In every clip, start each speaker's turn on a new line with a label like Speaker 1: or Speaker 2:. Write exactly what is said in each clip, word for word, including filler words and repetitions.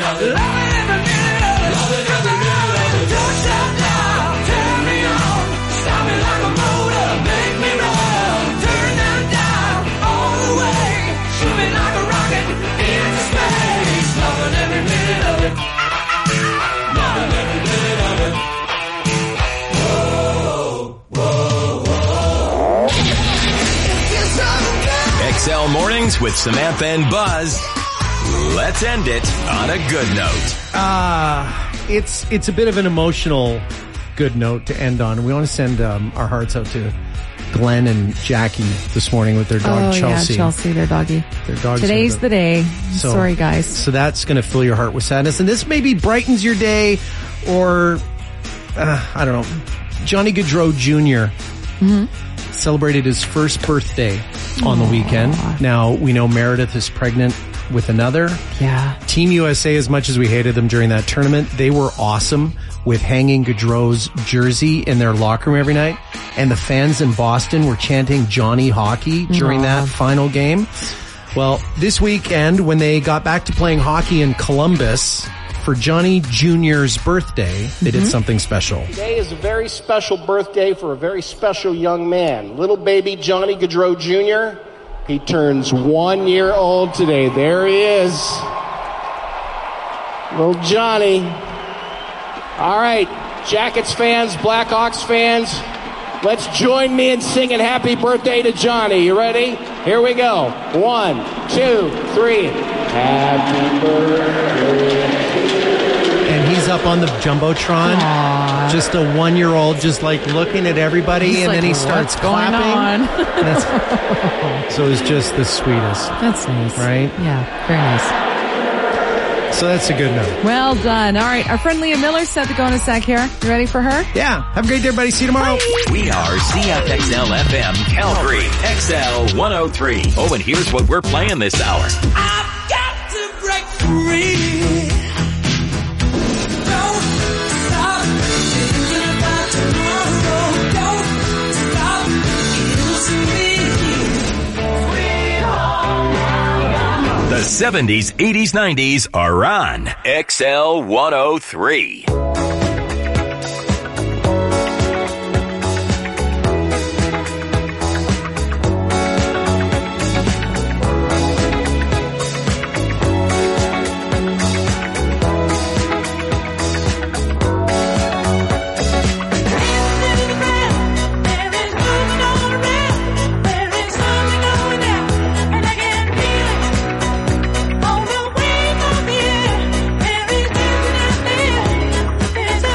Speaker 1: of it. Loving every minute of it. Loving every minute of it. Don't stop now, turn me on. Stop me like a motor, make me run. Turn them down all the way. Shoot me like a rocket into space. Loving every minute of it. Loving every minute of it. Whoa, whoa, whoa. Yes, I'm good.
Speaker 2: X L Mornings with Samantha and Buzz. Let's end it on a good note.
Speaker 3: Uh, it's it's a bit of an emotional good note to end on. We want to send um, our hearts out to Glenn and Jackie this morning with their dog
Speaker 4: oh,
Speaker 3: Chelsea.
Speaker 4: Yeah, Chelsea, their doggy.
Speaker 3: Their dog's
Speaker 4: Today's the day.
Speaker 3: So,
Speaker 4: Sorry, guys.
Speaker 3: So that's going to fill your heart with sadness. And this maybe brightens your day, or, uh, I don't know, Johnny Gaudreau Junior Mm-hmm. celebrated his first birthday on the weekend. Now, we know Meredith is pregnant with another.
Speaker 4: Yeah.
Speaker 3: Team U S A, as much as we hated them during that tournament, they were awesome with hanging Gaudreau's jersey in their locker room every night. And the fans in Boston were chanting Johnny Hockey during
Speaker 4: Aww.
Speaker 3: that final game. Well, this weekend, when they got back to playing hockey in Columbus for Johnny Junior's birthday, they mm-hmm. did something special.
Speaker 5: Today is a very special birthday for a very special young man. Little baby Johnny Gaudreau Junior He turns one year old today. There he is. Little Johnny. All right, Jackets fans, Blackhawks fans, let's join me in singing happy birthday to Johnny. You ready? Here we go. One, two, three. Happy birthday.
Speaker 3: And he's up on the Jumbotron,
Speaker 4: Aww.
Speaker 3: just a one-year-old, just like looking at everybody,
Speaker 4: He's
Speaker 3: and
Speaker 4: like,
Speaker 3: then he starts
Speaker 4: what's going
Speaker 3: clapping.
Speaker 4: on?
Speaker 3: That's, so it's just the sweetest.
Speaker 4: That's nice.
Speaker 3: Right?
Speaker 4: Yeah, very nice.
Speaker 3: So that's a good note.
Speaker 4: Well done. All right, our friend Leah Miller's set to go in a sec here. You ready for her?
Speaker 3: Yeah. Have a great day, everybody. See you tomorrow.
Speaker 4: Bye.
Speaker 2: We are C F X L F M Calgary, X L one oh three. Oh, and here's what we're playing this hour.
Speaker 1: I've got to break free. Don't stop thinking about tomorrow. Don't stop using me. Sweet home Alabama.
Speaker 2: The seventies, eighties, nineties are on X L one oh three.
Speaker 1: On the way from here, there is nothing out there.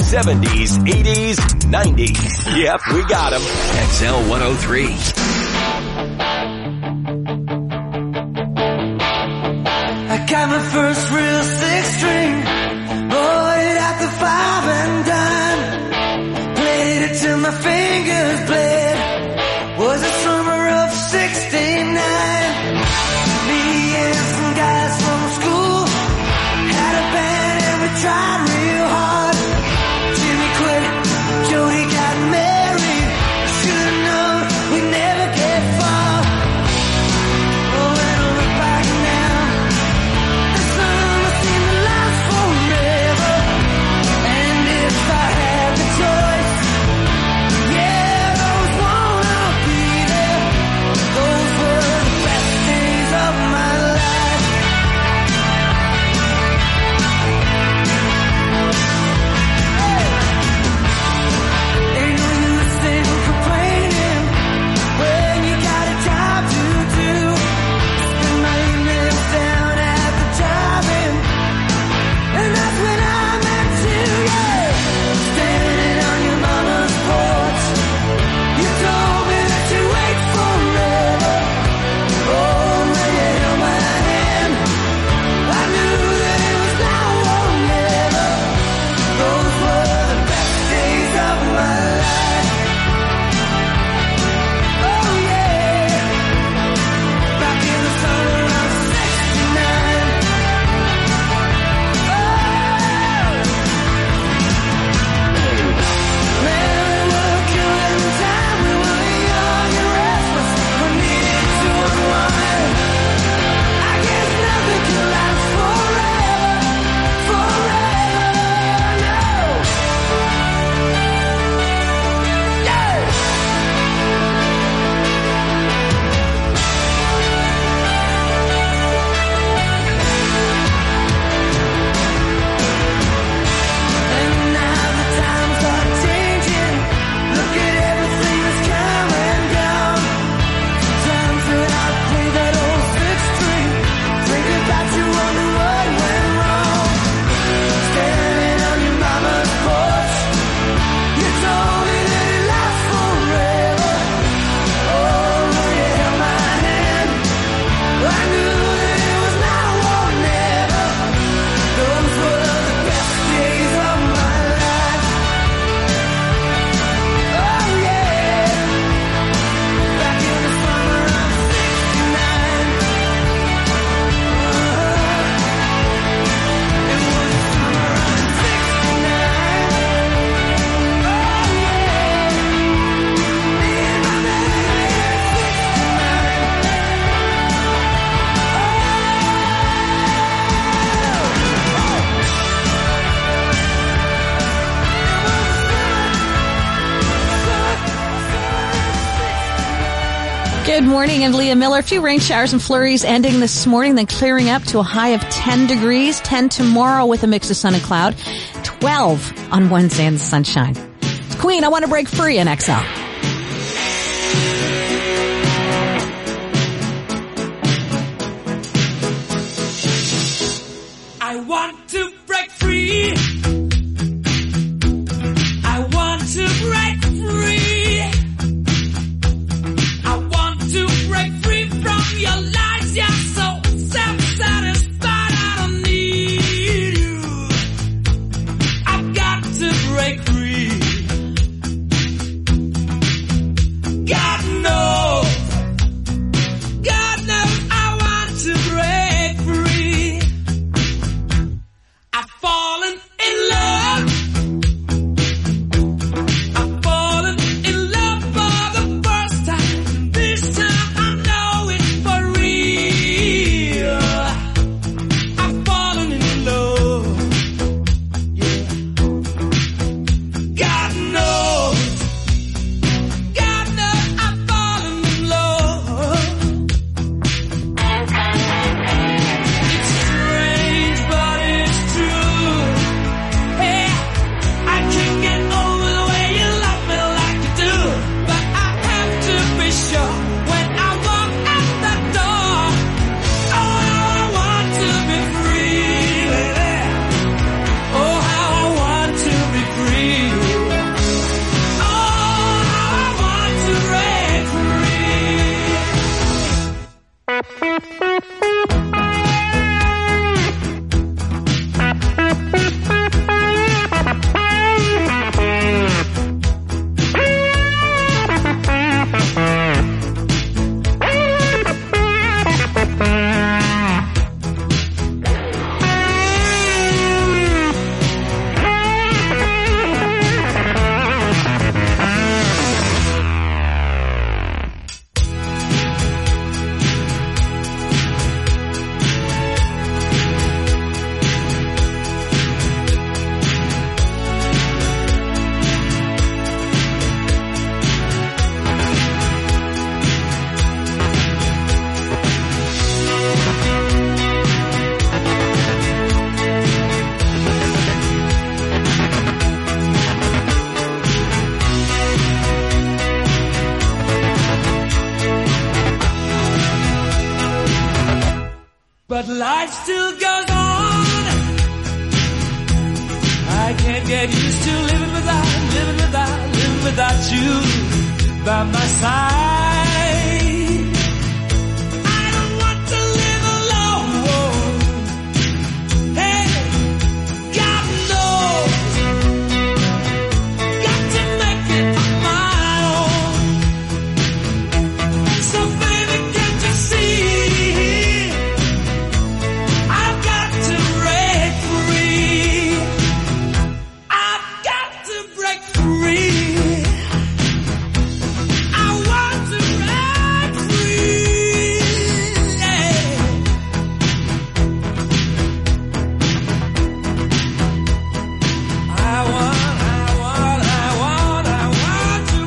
Speaker 2: seventies, eighties, nineties. Yep, we got them. X L one oh three.
Speaker 1: I got my first real six string, bought it at the five and dime, played it till my fingers bled, was the summer of sixty-nine, me and some guys from school, had a band and we tried real hard, Jimmy quit, Jody got married, should've known we'd never get far, oh when I look back now, the summer seemed to last forever, and if I had the choice, yeah, I always wanna be there, those were the best days of my life. Ain't no use in complaining when you got a job to do. Spend my evenings down at the drive-in, and that's when I met you, yeah. Standing on your mama's porch, you told me that you'd wait forever. Oh, when you held my hand, I knew that it was now or never. Those were the best days of my life. Oh yeah, back in the summer of sixty-nine. Oh, man, we were killing time. We were young and restless. We needed to unwind. I guess nothing can last forever, forever, no. Yeah. And now the times are changing. Look at everything that's come and gone. Sometimes when I play that old six string, think about you, wonder what went wrong. Standing on your mama's porch, you told me that it lasts forever. Oh, when you held my hand, I knew that it was now or never. Those were the best days of my life. Oh yeah, back in the summer of sixty-nine. It was the summer of sixty-nine. Oh yeah, me and my baby at
Speaker 6: Good morning, I'm Leah Miller. A few rain showers and flurries ending this morning, then clearing up to a high of ten degrees. ten tomorrow with a mix of sun and cloud. twelve on Wednesday in the sunshine. It's Queen, I Want to Break Free in X L.
Speaker 1: I want to break free. I want to break free. I want to break free from your lies. You're so self-satisfied. I don't need you. I've got to break free. God knows. God knows I want to break free. I've fallen in love. I've fallen in love for the first time. This time I know it's for real. I've fallen in love. Yeah. life still goes on. I can't get used to living without, living without, living without you by my side. I don't want to live alone. Hey, God knows, got to make it on my own. So baby, can't you see? I've got to break free. I've got to break free. I want to break free. Yeah. I want, I want, I want, I want to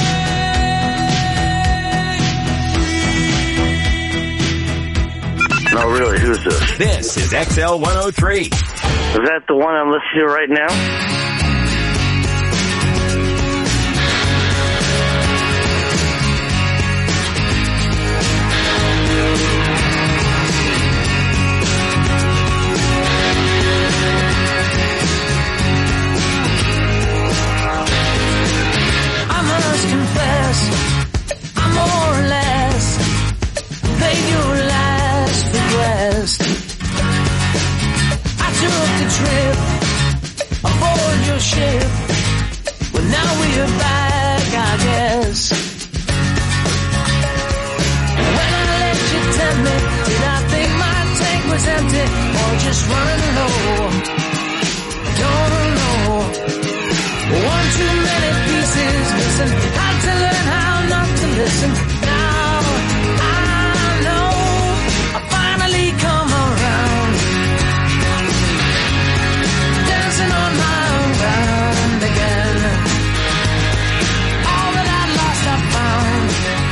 Speaker 1: break free.
Speaker 7: No, really, who's this?
Speaker 2: This is X L one oh three.
Speaker 7: Is that the one I'm listening to right now?
Speaker 1: I must confess, I'm more or less than your last request. I took the trip aboard your ship. Well, now we're back, I guess. When I let you tempt me, did I think my tank was empty or just running low? Don't know. One too many pieces missing. Had to learn how not to listen. Now I know I finally come around, dancing on my own ground again. All that I'd lost I found,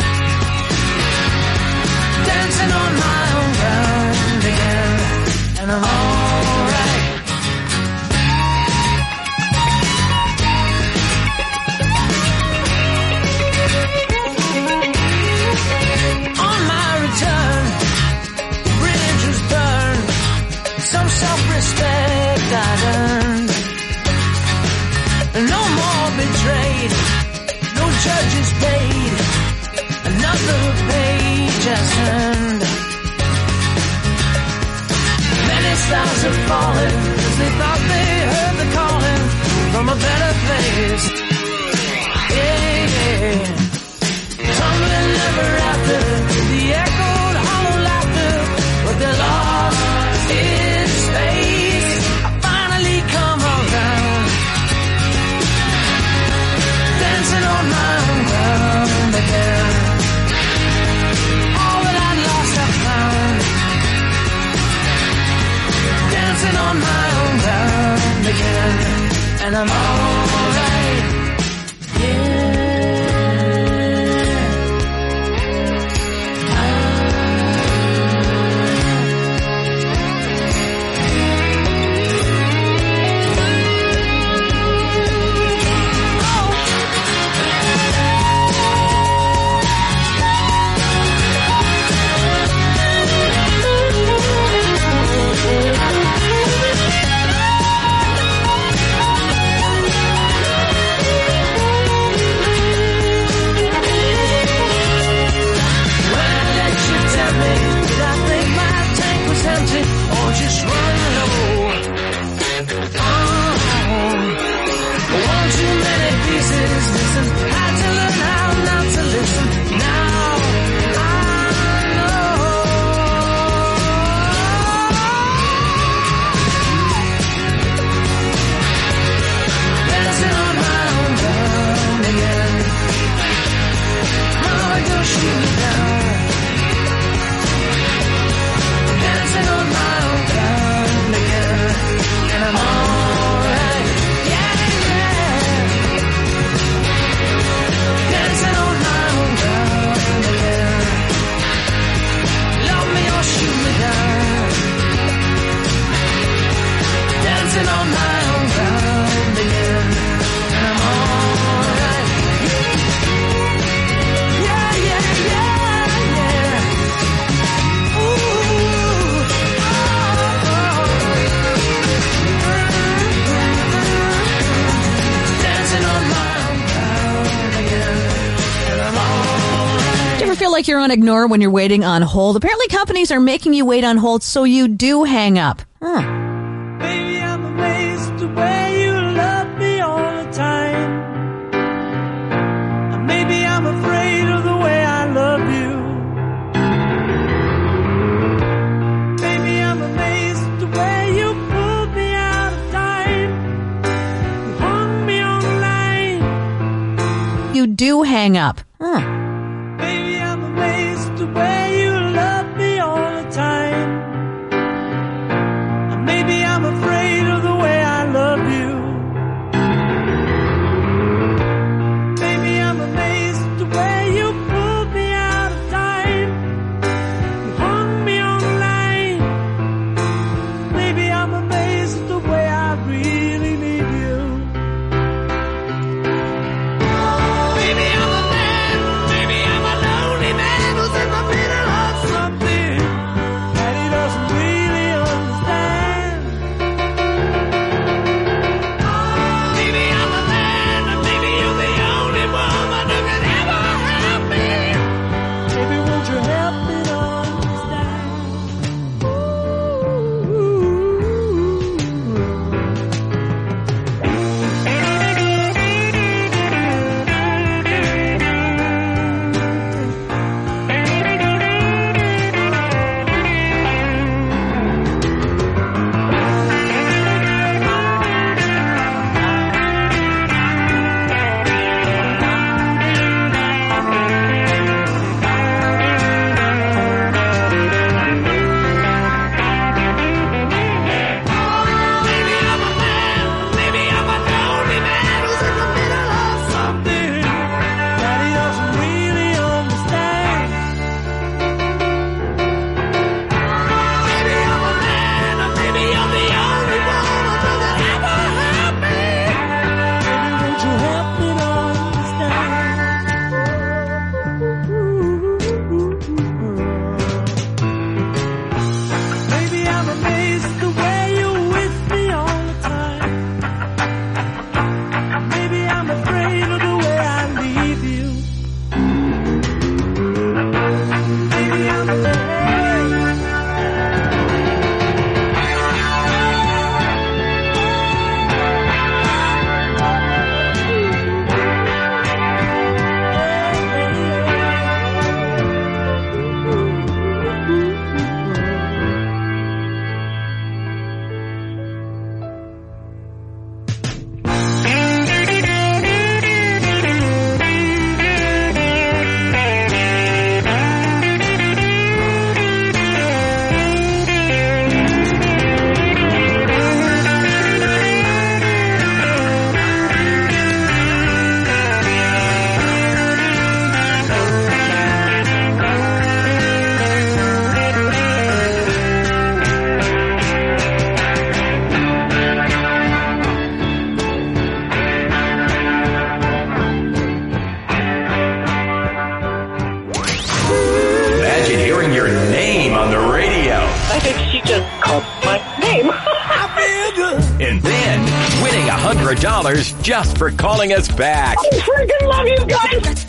Speaker 1: dancing on my own ground again. And I'm alright. On my return, the bridge was burned. Some self-respect I'd earned. No more betrayed, no judges paid. Another page has turned. Many stars have fallen, 'cause they thought they heard the calling from a better place. Yeah, yeah. Tumbling ever after the echoed hollow laughter, but they're lost in space. I finally come around, dancing on my own ground again. All that I'd lost I found, dancing on my own ground again. And I'm alright. Yeah.
Speaker 6: like you're on ignore when you're waiting on hold? Apparently companies are making you wait on hold so you do hang up. Huh.
Speaker 1: Baby, I'm amazed the way you love me all the time. And maybe I'm afraid of the way I love you. Baby, I'm amazed the way you pulled me out of time. You hung me on the line.
Speaker 6: You do hang up. Huh.
Speaker 1: Baby, I'm amazed the way you love me all the time. And maybe I'm afraid of the way I love you. Baby, I'm amazed the way you pulled me out of time. You hung me on the line. Maybe I'm amazed at the way I really need you. Maybe I'm a man, maybe I'm a lonely man who's in the middle of something that he doesn't really understand. Maybe I'm a man, and maybe you're the only woman who can ever help me. Maybe won't you help me to Maybe I'm a man, maybe I'm a lonely man who's in the middle of something that he doesn't really understand. Maybe I'm a man, or maybe you're the only woman who can ever help me. Maybe won't you help me to understand? Maybe I'm amazed the way you're with me all the time. Maybe I'm afraid of the way I leave you. Maybe I'm afraid.
Speaker 2: Imagine hearing your name on the radio.
Speaker 8: I think she just called my name.
Speaker 1: I feel good.
Speaker 2: And then winning one hundred dollars just for calling us back.
Speaker 8: I freaking love you guys.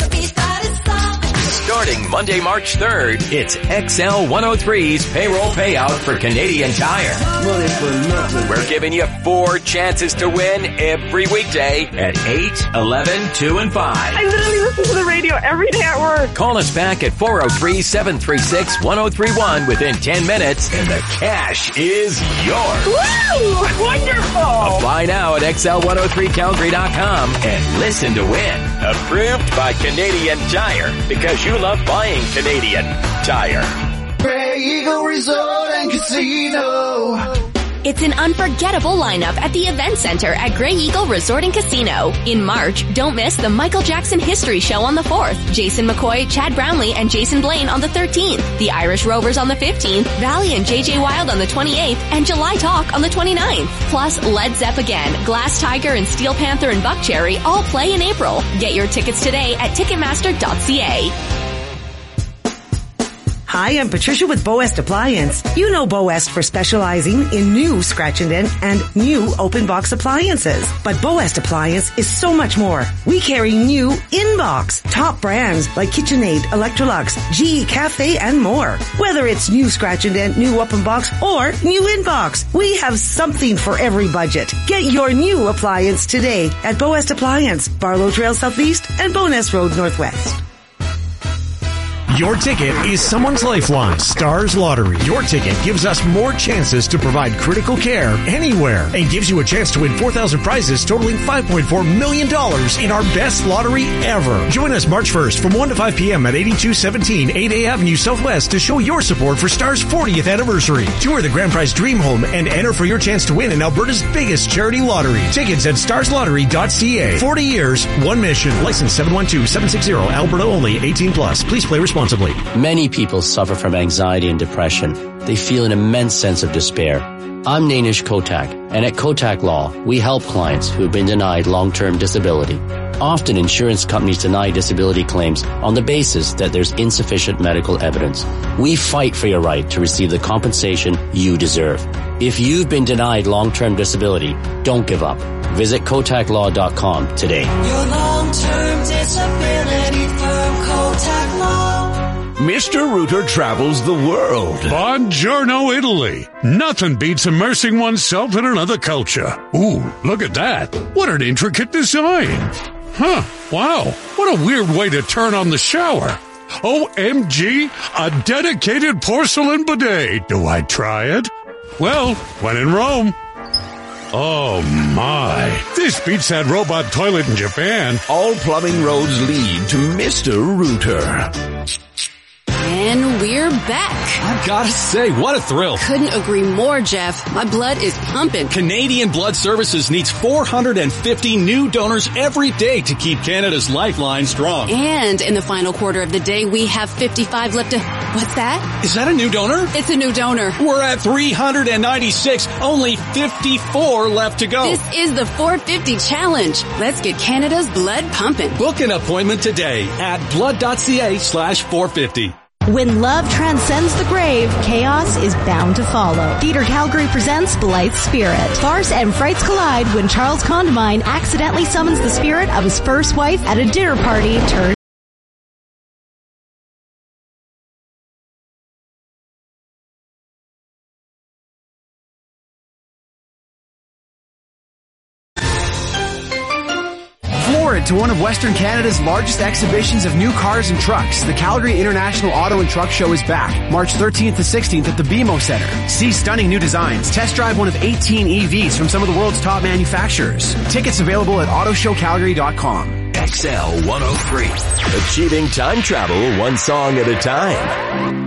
Speaker 2: Starting Monday, March third, it's X L one oh three's payroll payout for Canadian Tire.
Speaker 1: Money for nothing.
Speaker 2: We're giving you four chances to win every weekday at eight, eleven, two, and five.
Speaker 8: I literally listen to the radio every day at work.
Speaker 2: Call us back at four oh three, seven three six, one oh three one within ten minutes and the cash is yours.
Speaker 8: Woo! Wonderful.
Speaker 2: Apply now at X L one oh three Calgary dot com and listen to win. Approved by Canadian Tire because you love buying Canadian Tire.
Speaker 1: Grey Eagle Resort and Casino.
Speaker 9: It's an unforgettable lineup at the Event Center at Grey Eagle Resort and Casino. In March, don't miss the Michael Jackson History Show on the fourth, Jason McCoy, Chad Brownlee, and Jason Blaine on the thirteenth, the Irish Rovers on the fifteenth, Valley and J J Wild on the twenty-eighth, and July Talk on the twenty-ninth. Plus, Led Zepp again, Glass Tiger, and Steel Panther and Buckcherry all play in April. Get your tickets today at ticketmaster dot c a.
Speaker 10: Hi, I'm Patricia with Boest Appliance. You know Boest for specializing in new scratch and dent and new open box appliances. But Boest Appliance is so much more. We carry new in-box, top brands like KitchenAid, Electrolux, G E Cafe, and more. Whether it's new scratch and dent, new open box, or new in-box, we have something for every budget. Get your new appliance today at Boest Appliance, Barlow Trail Southeast and Boness Road Northwest.
Speaker 11: Your ticket is someone's lifeline. Stars Lottery. Your ticket gives us more chances to provide critical care anywhere and gives you a chance to win four thousand prizes totaling five point four million dollars in our best lottery ever. Join us March first from one to five p.m. at eighty-two seventeen eighth Avenue Southwest to show your support for Stars' fortieth anniversary. Tour the Grand Prize Dream Home and enter for your chance to win in Alberta's biggest charity lottery. Tickets at stars lottery dot c a. forty years, one mission. License seven one two seven six zero. Alberta only. eighteen plus. Please play responsibly.
Speaker 12: Many people suffer from anxiety and depression. They feel an immense sense of despair. I'm Nainish Kotak, and at Kotak Law, we help clients who have been denied long-term disability. Often insurance companies deny disability claims on the basis that there's insufficient medical evidence. We fight for your right to receive the compensation you deserve. If you've been denied long-term disability, don't give up. Visit kotak law dot com today.
Speaker 1: Your long-term disability firm, Kotak Law.
Speaker 13: Mister Rooter travels the world.
Speaker 14: Buongiorno, Italy. Nothing beats immersing oneself in another culture. Ooh, look at that. What an intricate design. Huh, wow. What a weird way to turn on the shower. O M G, a dedicated porcelain bidet. Do I try it? Well, when in Rome. Oh my, this beats that robot toilet in Japan.
Speaker 13: All plumbing roads lead to Mister Rooter.
Speaker 15: And we're back.
Speaker 16: I've got to say, what a thrill.
Speaker 15: Couldn't agree more, Jeff. My blood is pumping.
Speaker 16: Canadian Blood Services needs four hundred fifty new donors every day to keep Canada's lifeline strong.
Speaker 15: And in the final quarter of the day, we have fifty-five left to... What's that?
Speaker 16: Is that a new donor?
Speaker 15: It's a new donor.
Speaker 16: We're at three hundred ninety-six, only fifty-four left to go.
Speaker 15: This is the four fifty challenge. Let's get Canada's blood pumping.
Speaker 16: Book an appointment today at blood dot c a slash four fifty.
Speaker 17: When love transcends the grave, chaos is bound to follow. Theatre Calgary presents Blythe's Spirit. Farce and frights collide when Charles Condamine accidentally summons the spirit of his first wife at a dinner party turned
Speaker 18: to one of Western Canada's largest exhibitions of new cars and trucks. The Calgary International Auto and Truck Show is back, March thirteenth to sixteenth at the B M O Center. See stunning new designs. Test drive one of eighteen E Vs from some of the world's top manufacturers. Tickets available at auto show calgary dot com.
Speaker 2: X L one oh three. Achieving time travel one song at a time.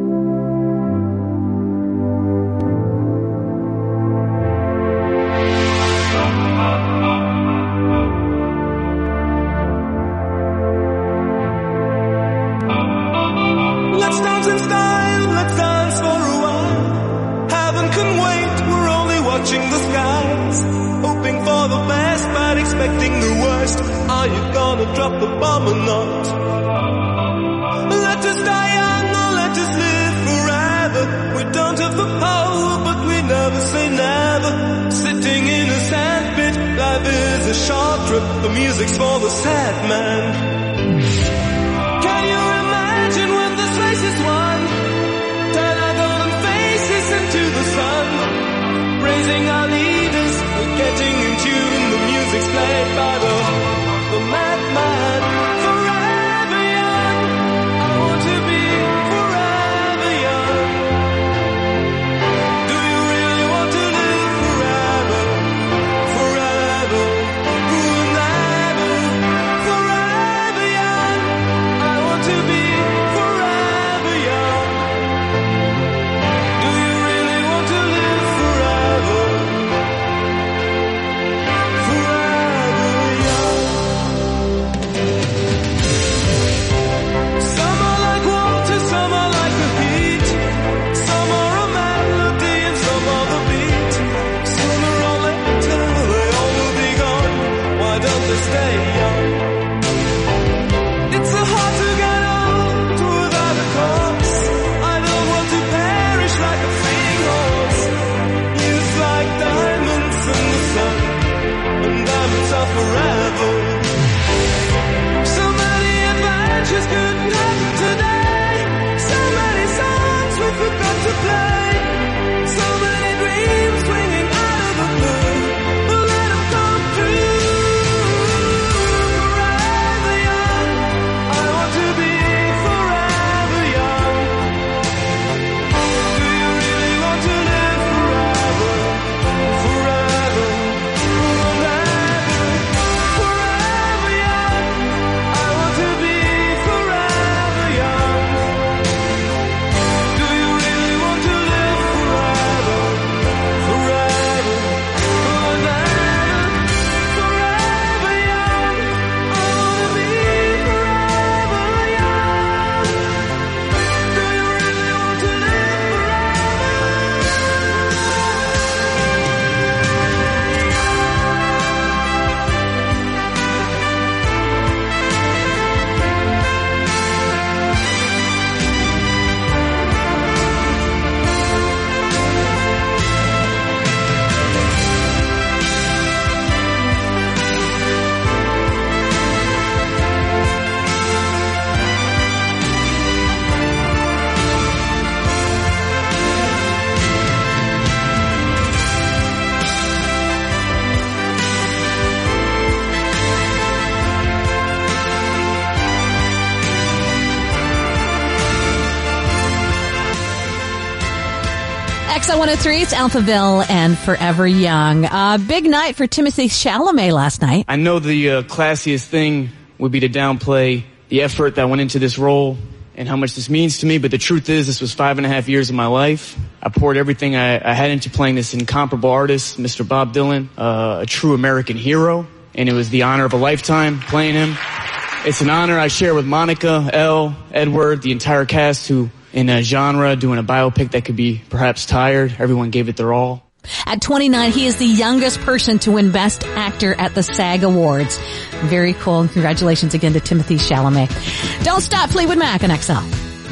Speaker 1: Drop the bomb or not. Let us die young or let us live forever. We don't have the power, but we never say never. Sitting in a sandpit, life is a short trip. The music's for the sad man. Can you imagine when this race is won? Turn our golden faces into the sun. Raising our leaders, we're getting in tune. The music's played by the The madman, forever young. I want to be forever young. Do you really want to live forever? Forever, forever, forever young. I want to be forever young. Do you really want to live forever? Forever young.
Speaker 6: X L one oh three, it's Alphaville and Forever Young. Uh, big night for Timothée Chalamet last night.
Speaker 19: I know the uh, classiest thing would be to downplay the effort that went into this role and how much this means to me, but the truth is this was five and a half years of my life. I poured everything I, I had into playing this incomparable artist, Mister Bob Dylan, uh, a true American hero, and it was the honor of a lifetime playing him. It's an honor I share with Monica, Elle, Edward, the entire cast who, in a genre, doing a biopic that could be perhaps tired. Everyone gave it their all.
Speaker 6: At twenty-nine, he is the youngest person to win Best Actor at the SAG Awards. Very cool, and congratulations again to Timothée Chalamet. Don't Stop, Fleetwood Mac on X L.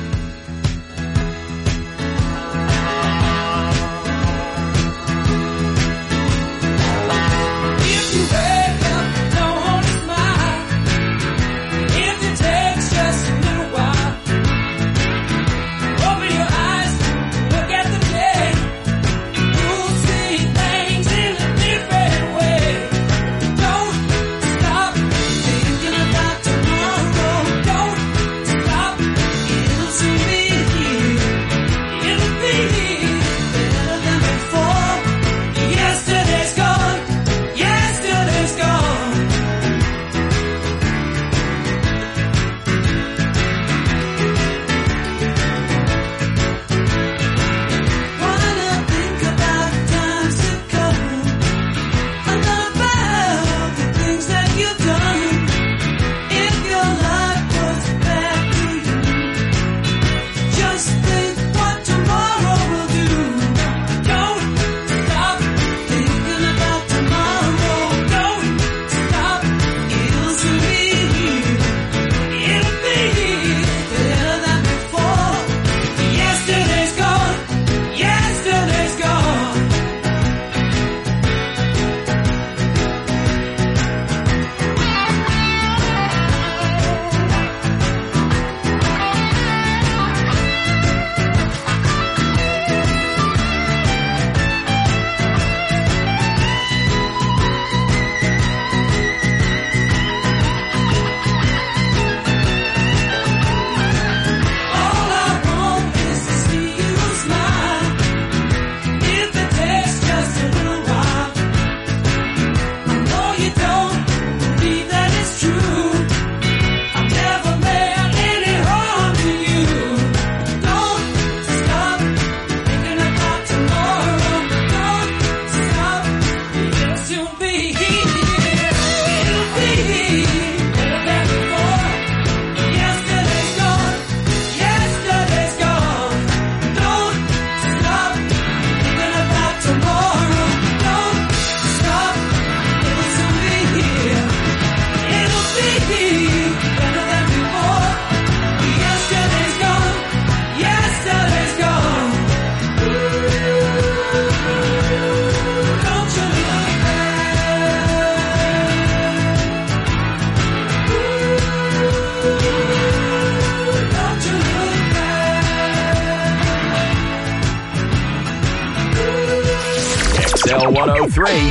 Speaker 2: X L one oh three.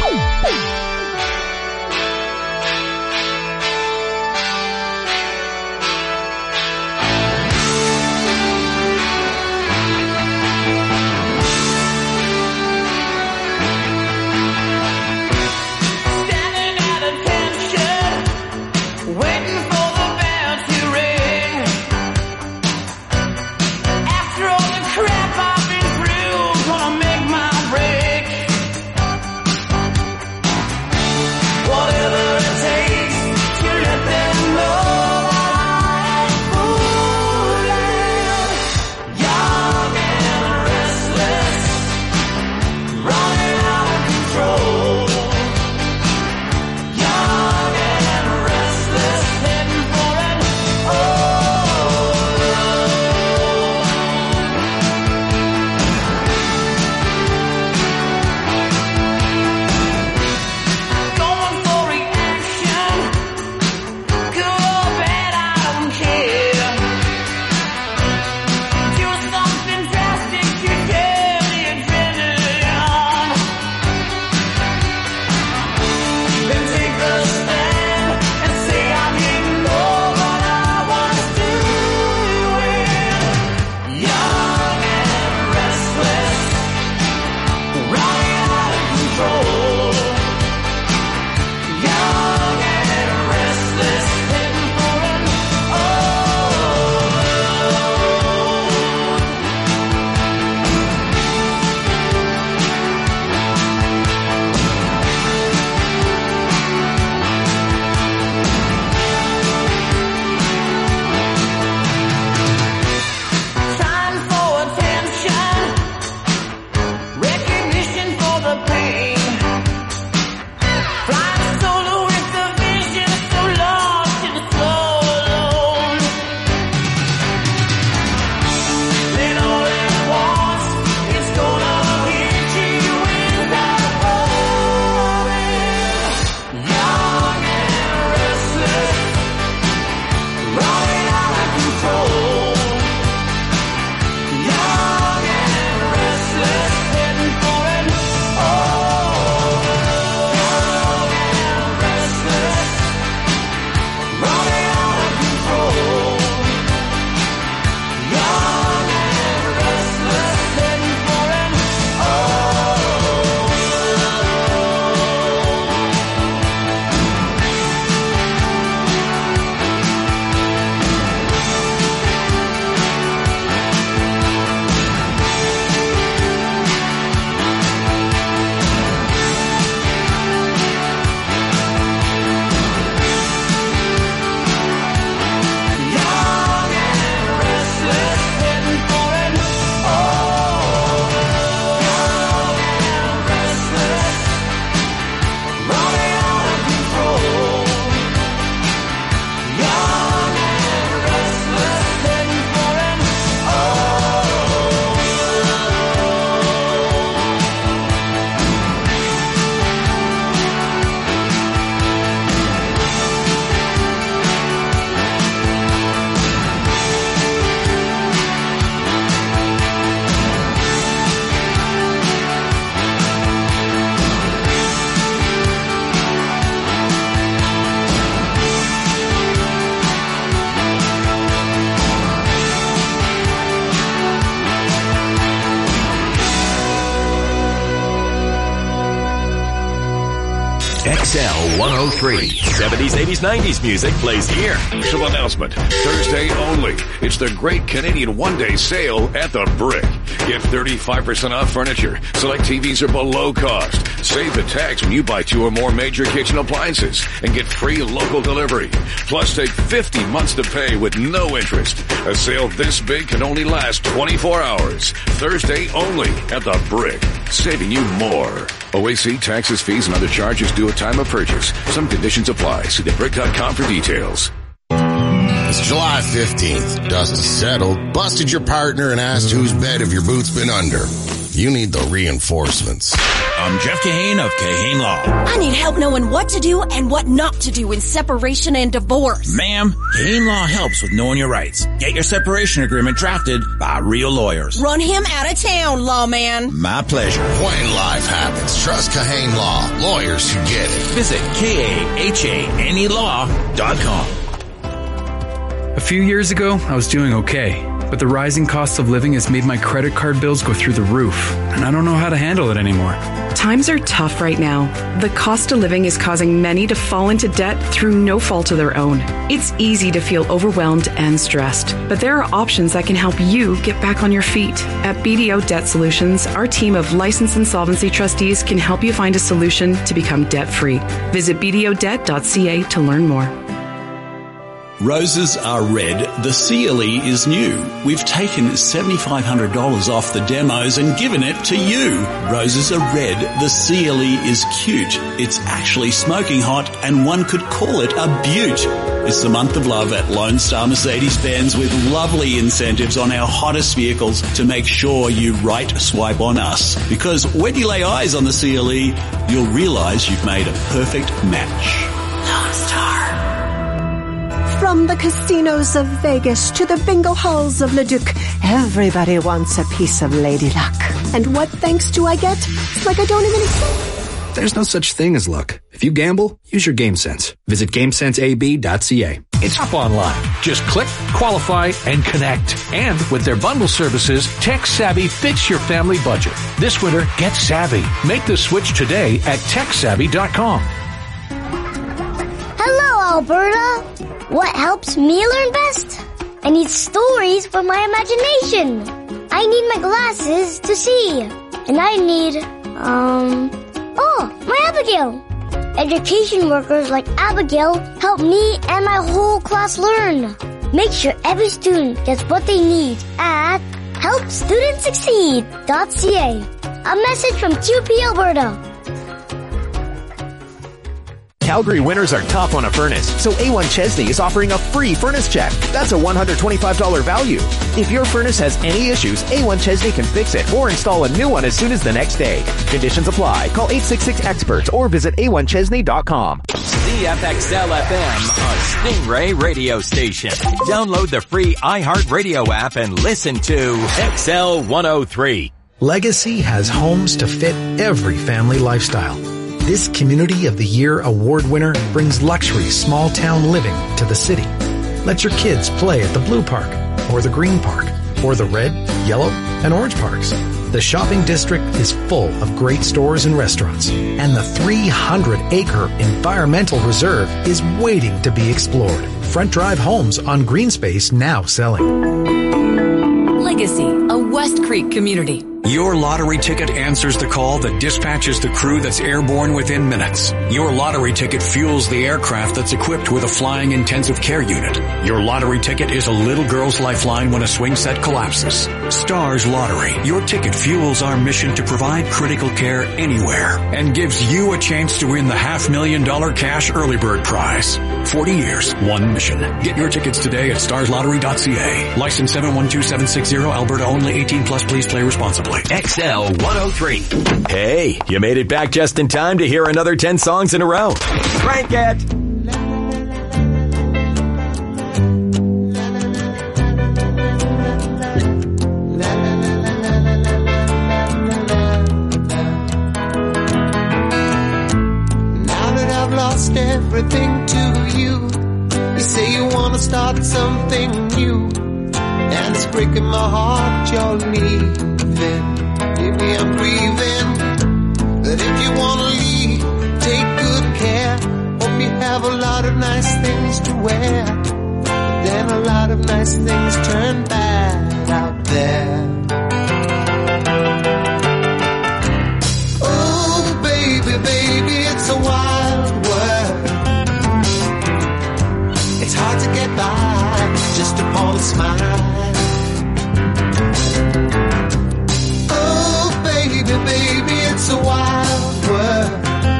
Speaker 2: one oh three. seventies, eighties, nineties music plays here.
Speaker 13: Special announcement. Thursday only. It's the Great Canadian One-Day Sale at the Brick. Get thirty-five percent off furniture. Select T Vs are below cost. Save the tax when you buy two or more major kitchen appliances and get free local delivery. Plus, take fifty months to pay with no interest. A sale this big can only last twenty-four hours. Thursday only at the Brick. Saving you more. O A C, taxes, fees, and other charges due at time of purchase. Some conditions apply. See the brick dot com for details.
Speaker 20: It's July fifteenth. Dust is settled, busted your partner, and asked whose bed have your boots been under. You need the reinforcements.
Speaker 21: I'm Jeff Kahane of Kahane Law.
Speaker 22: I need help knowing what to do and what not to do in separation and divorce.
Speaker 21: Ma'am, Kahane Law helps with knowing your rights. Get your separation agreement drafted by real lawyers.
Speaker 22: Run him out of town, lawman.
Speaker 21: My pleasure.
Speaker 20: When life happens, trust Kahane Law. Lawyers who get it.
Speaker 21: Visit K A H A N E law dot com.
Speaker 23: A few years ago, I was doing okay, but the rising cost of living has made my credit card bills go through the roof, and I don't know how to handle it anymore.
Speaker 24: Times are tough right now. The cost of living is causing many to fall into debt through no fault of their own. It's easy to feel overwhelmed and stressed, but there are options that can help you get back on your feet. At B D O Debt Solutions, our team of licensed insolvency trustees can help you find a solution to become debt-free. Visit b d o debt dot c a to learn more.
Speaker 16: Roses are red, the C L E is new. We've taken seven thousand five hundred dollars off the demos and given it to you. Roses are red, the C L E is cute. It's actually smoking hot and one could call it a beaut. It's the month of love at Lone Star Mercedes-Benz with lovely incentives on our hottest vehicles to make sure you right swipe on us. Because when you lay eyes on the C L E, you'll realize you've made a perfect match. Lone Star.
Speaker 25: From the casinos of Vegas to the bingo halls of Leduc, everybody wants a piece of Lady Luck. And what thanks do I get? It's like I don't even exist.
Speaker 18: There's no such thing as luck. If you gamble, use your game sense. Visit game sense a b dot c a.
Speaker 26: It's up online. Just click, qualify, and connect. And with their bundle services, Tech Savvy fits your family budget. This winter, get savvy. Make the switch today at tech savvy dot com.
Speaker 27: Hello, Alberta. What helps me learn best? I need stories for my imagination. I need my glasses to see. And I need, um, oh, my Abigail. Education workers like Abigail help me and my whole class learn. Make sure every student gets what they need at help students succeed dot c a. A message from Q P Alberta.
Speaker 28: Calgary winters are tough on a furnace, so A one Chesney is offering a free furnace check. That's a one hundred twenty-five dollars value. If your furnace has any issues, A one Chesney can fix it or install a new one as soon as the next day. Conditions apply. Call eight six six experts or visit a one chesney dot com.
Speaker 2: C F X L F M, a Stingray radio station. Download the free iHeartRadio app and listen to X L one oh three.
Speaker 11: Legacy has homes to fit every family lifestyle. This Community of the Year award winner brings luxury small town living to the city. Let your kids play at the Blue Park or the Green Park or the Red, Yellow, and Orange Parks. The shopping district is full of great stores and restaurants, and the three hundred acre environmental reserve is waiting to be explored. Front Drive Homes on Green Space now selling.
Speaker 15: Legacy, a West Creek community.
Speaker 29: Your lottery ticket answers the call that dispatches the crew that's airborne within minutes. Your lottery ticket fuels the aircraft that's equipped with a flying intensive care unit. Your lottery ticket is a little girl's lifeline when a swing set collapses. Stars Lottery. Your ticket fuels our mission to provide critical care anywhere and gives you a chance to win the half million dollar cash early bird prize. forty years, one mission. Get your tickets today at stars lottery dot c a. License seven one two seven six zero, Alberta only, eighteen plus, please play responsibly.
Speaker 2: X L one oh three. Hey, you made it back just in time to hear another ten songs in a row. Crank it!
Speaker 1: Now that I've lost everything to you, you say you want to start something new, and it's breaking my heart you're leaving. Maybe I'm grieving, but if you want to leave, take good care, have a lot of nice things to wear. Then a lot of nice things turn bad out there. Oh, baby, baby, it's a wild world. It's hard to get by just upon a smile. Oh, baby, baby, it's a wild world.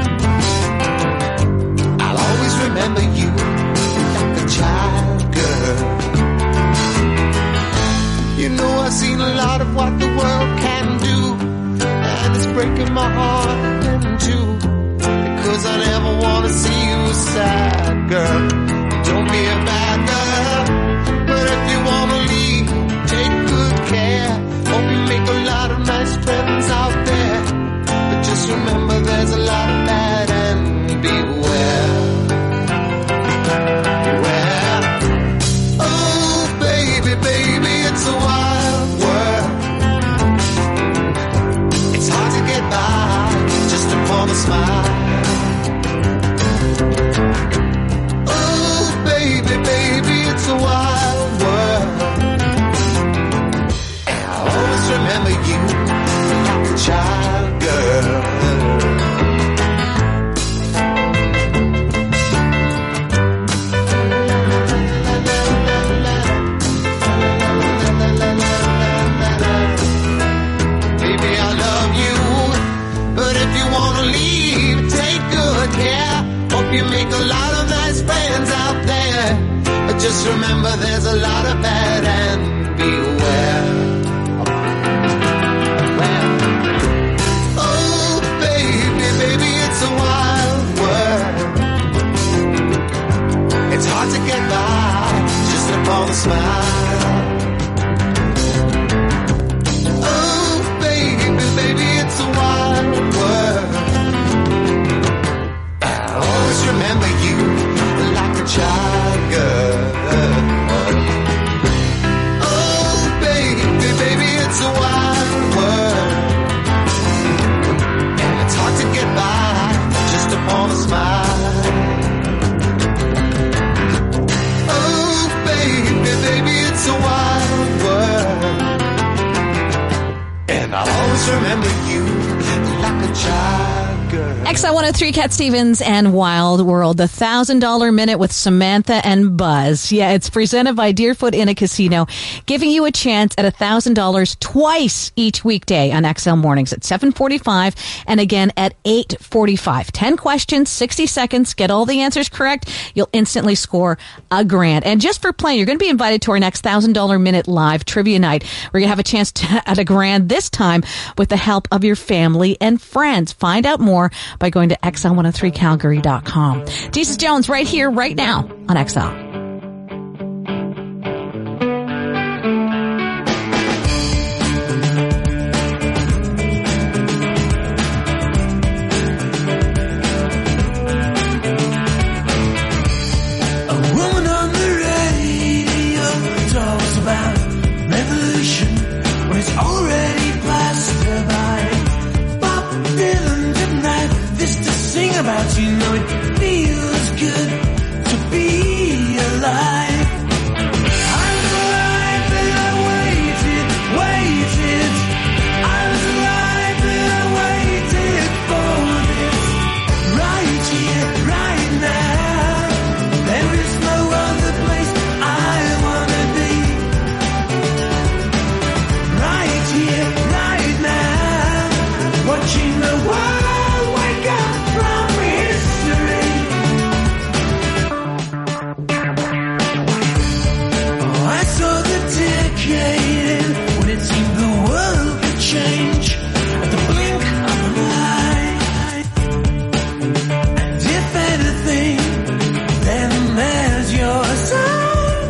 Speaker 1: I'll always remember you like a child girl. You know I've seen a lot of what the world can do, and it's breaking my heart in two, because I never want to see you sad, girl. Don't be a bad girl, but if you want to leave, take good care. Hope you make a lot of nice friends out there, but just remember there's a lot of bad, and beware. Beware. Oh, baby, baby, it's a wild world. It's hard to get by just upon a smile. Oh, baby, baby, it's a wild world. And I'll always remember you like a child girl. Baby, I love you, but if you want to leave, take good care. Hope you make a lot of nice friends out there, but just remember there's a lot of bad, and beware. Oh, baby, baby, it's a wild world. It's hard to get by just upon a smile. Oh, baby, baby, it's a wild world. I'll always remember you like a child girl. Oh, baby, baby, it's a wild world. And it's hard to get by just upon a smile. Oh, baby, baby, it's a wild world. And I'll always remember you like a child girl.
Speaker 6: X L one oh three, Cat Stevens and Wild World, the one thousand dollars Minute with Samantha and Buzz. Yeah, it's presented by Deerfoot Inn and Casino, giving you a chance at one thousand dollars twice each weekday on X L Mornings at seven forty-five and again at eight forty-five. ten questions, sixty seconds. Get all the answers correct. You'll instantly score a grand. And just for playing, you're going to be invited to our next one thousand dollars Minute Live Trivia Night. We're going to have a chance to, at a grand this time with the help of your family and friends. Find out more by going to X L one oh three Calgary dot com. Jesus Jones right here, right now on X L.
Speaker 1: About you, know it feels good to be alive. I was alive and I waited, waited. I was alive and I waited for this. Right here, right now. There is no other place I wanna be. Right here, right now. Watching the world wake up from history. Oh, I saw the decade end when it seemed the world could change at the blink of an eye. And if anything, then there's your sign.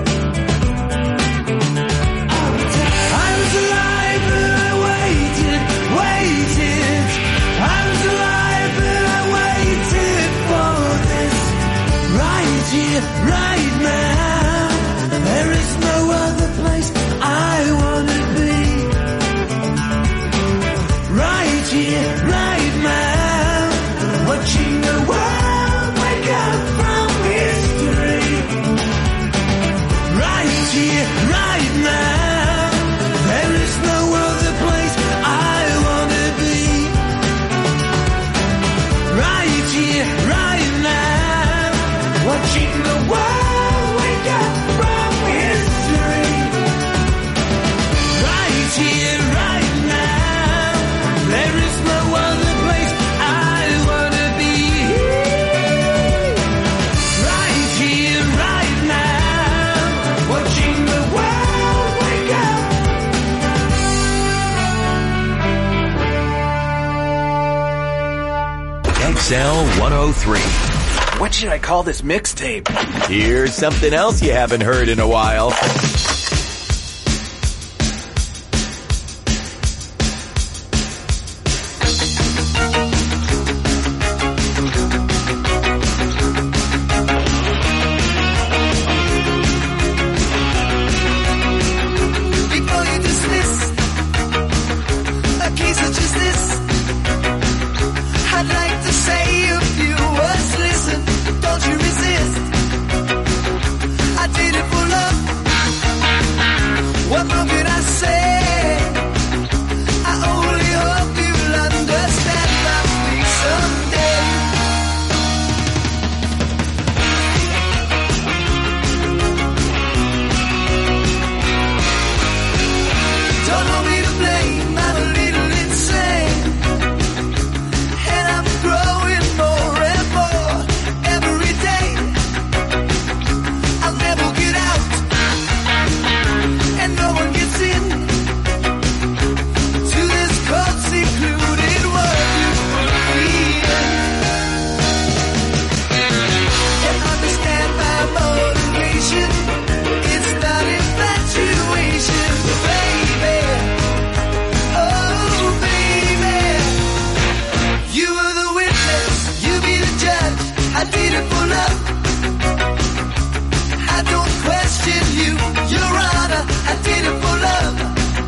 Speaker 1: I was alive and I waited, waited. I was alive and I waited for this. Right here, right now. There is no other place I wanna be. Right here, right now. Watching the world wake up from the world wake up from history. Right here, right now, there is no other place I wanna be. Right here, right now, watching the world wake up.
Speaker 2: X L one oh three.
Speaker 28: What should I call this mixtape?
Speaker 2: Here's something else you haven't heard in a while.
Speaker 1: Before you dismiss a case such as this, I'd like to say a few words. Listen, don't you resist. I did it for love. What more could I say? I only hope you'll understand my plea someday. Don't want me to blame, I'm a little insane, and I'm growing more and more every day. I'll never get out, and no one gets in to this cold, secluded world you put me in. Can't understand my motivation, it's not infatuation, baby. Oh, baby, you were the witness, you be the judge. I did it for love. I don't question you, Your Honor. I did it for love.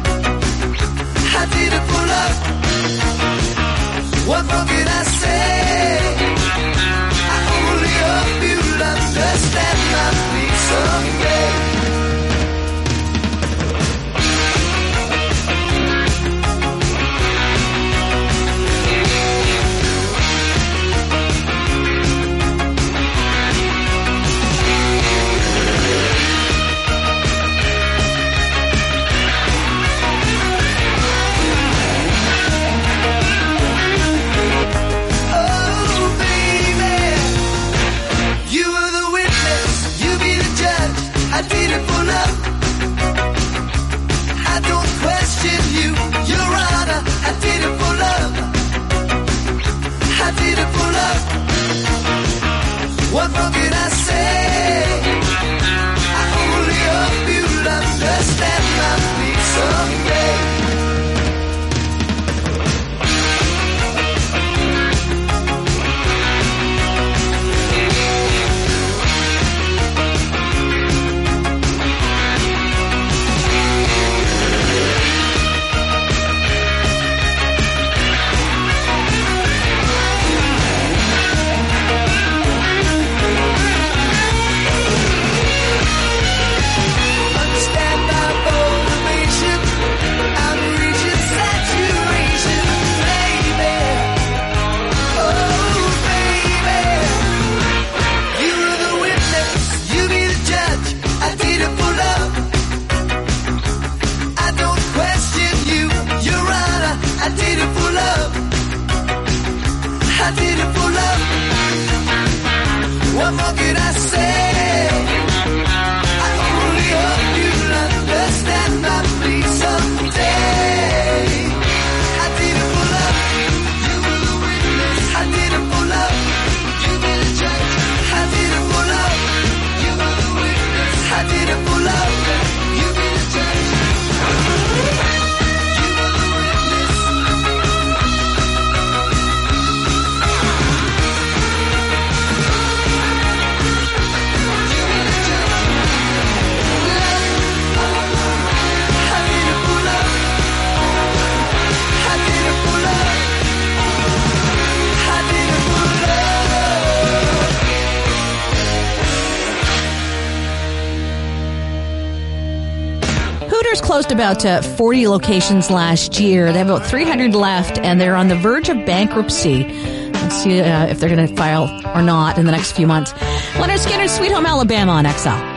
Speaker 1: I did it for love. What more can I say? I only hope you'll understand my plea someday. Oh, baby, you were the witness, you be the judge. I did it for love. I don't question you, Your Honor. I did it for love. I did it for love. What more can I say? I only hope you'll understand my plea someday. Understand my motivation, I'm reaching saturation, baby. Oh, baby, you were the witness, you be the judge. I did it for love. I don't question you, Your Honor. I did it for love. I did it for love. What more can I say? I only hope you'll understand my plea someday. I did it for love. You were the witness. I did it for love. You be the judge. I did it for love. You were the witness. I did it for love. You be the judge. You were the witness.
Speaker 6: Hooters closed about uh, forty locations last year. They have about three hundred left, and they're on the verge of bankruptcy. We'll see uh, if they're going to file or not in the next few months. Leonard Skinner's Sweet Home Alabama on X L.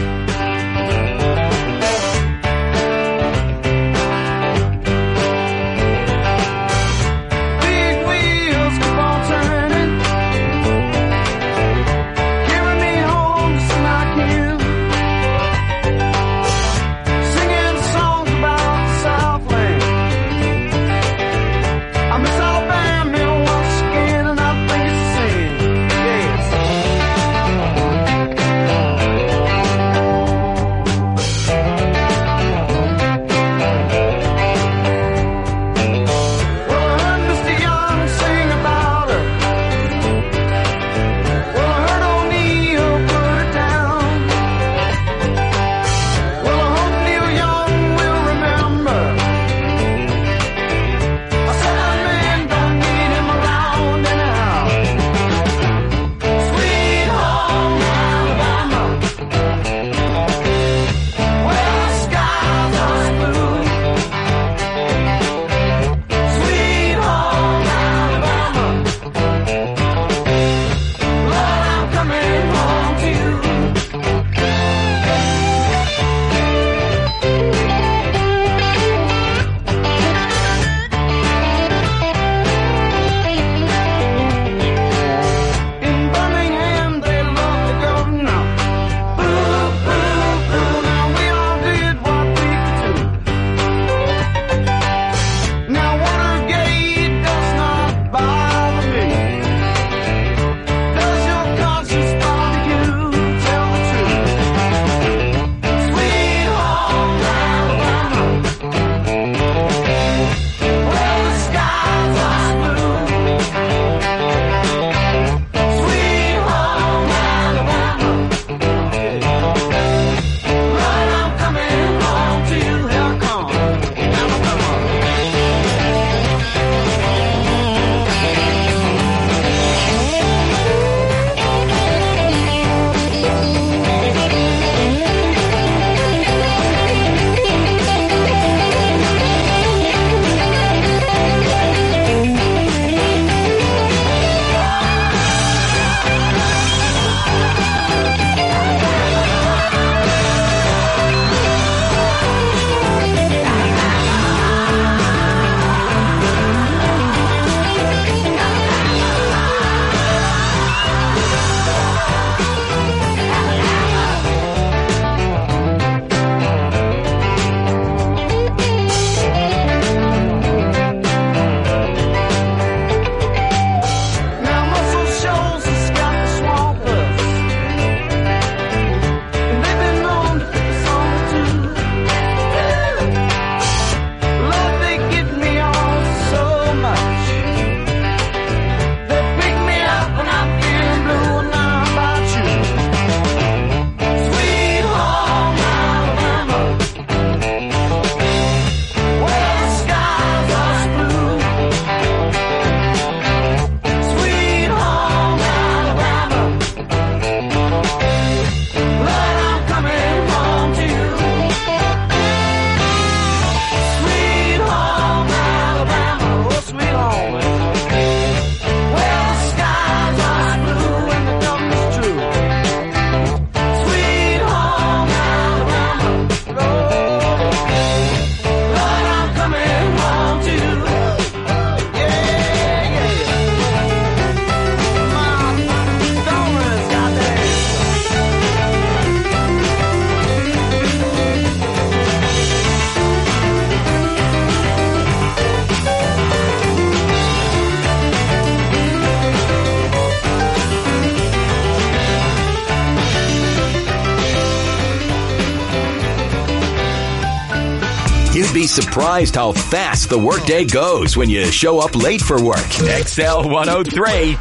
Speaker 2: You'd be surprised how fast the workday goes when you show up late for work. X L one oh three.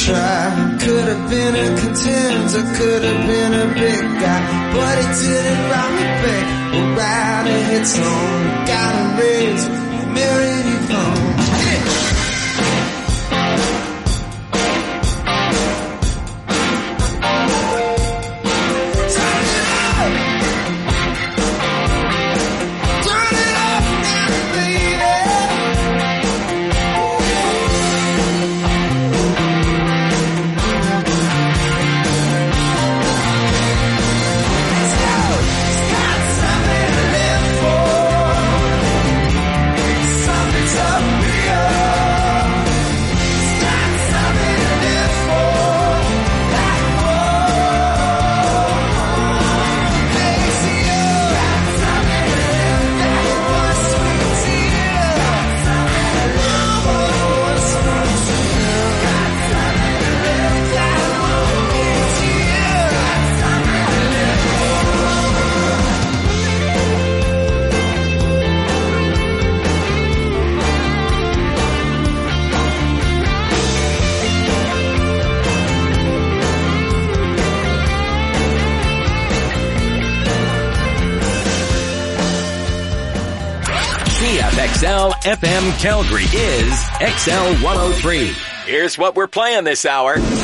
Speaker 1: try. Could have been a contender, could have been a big guy, but it didn't round the back. We're about to hit song, gotta raise Mary phone.
Speaker 2: X L F M Calgary is X L one oh three. Here's what we're playing this hour.